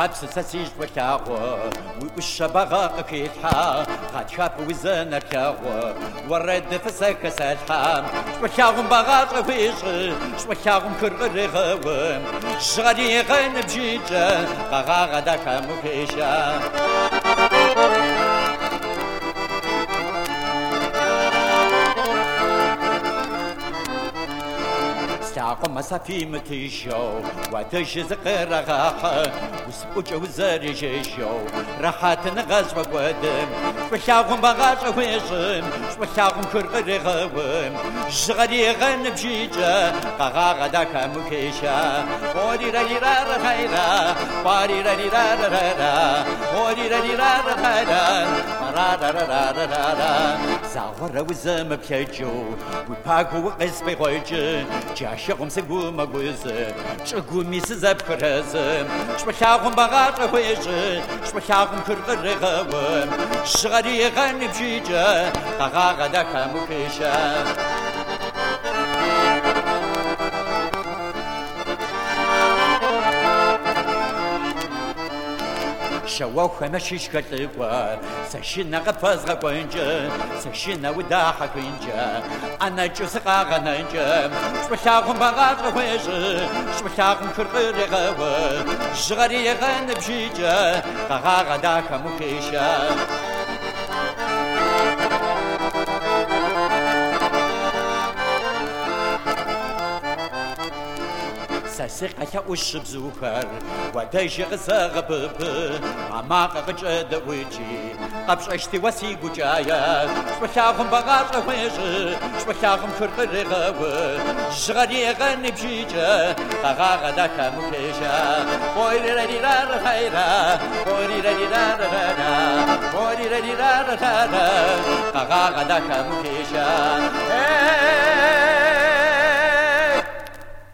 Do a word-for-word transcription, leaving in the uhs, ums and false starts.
حبس سسيج وكاغو والشبغاق كيتحا غاد شاف وزن كاغو ورد فسك سالحام شبكاغم بغاق فيش شبكاغم كرغرغوم شغالي غن بجيجا غاغا غدا كاموكيشا ساقم مسافي متيشو وتجز قرغاحة وسبوج وزاري جيشو راحات نغاز وقدم شبكاغم بغاق ويشم شبكاغم كرغرغوم شغالي غن بجيجا غاغا غدا كاموكيشا وري ري رار خيرا وري ري رار رارا وري ري رار خيرا رارا رارا رارا زاغر وزم بيجو وباغو قسبي غوجي جاشقم سقو مغوزه شقو ميس زب كرزم شبكاغم بغاط ويجي شبكاغم كرغرغوم شغالي غن بجيجا غاغا غدا كاموكيشا شواو خمشيش كتلوار سشينا غفاز غوينجا سشينا وداحا كوينجا أنا جوسقا غنينجا شبكاغم بغاط ويجي شبكاغم كرغري غوا شغالي غن بجيجا غاغا غدا كاموكيشا سيقا وش بزوكر ودايش غزاغ بب عماق غجد ويجي قبش اشتي وسيقو جايا شبكاغم بغاط ويجي شبكاغم كرغري غوا شغالي غن بجيجا غاغا غدا كاموكيشا بويري ري رار خيرا بويري ري رار رارا بويري ري رار رارا غاغا غدا كاموكيشا